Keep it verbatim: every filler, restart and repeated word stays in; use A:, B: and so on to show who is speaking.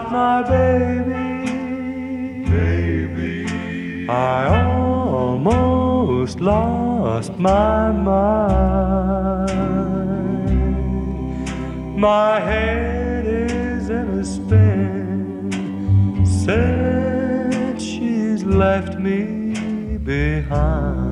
A: my baby,
B: baby.
A: I almost lost my mind. My head is in a spin since she's left me behind.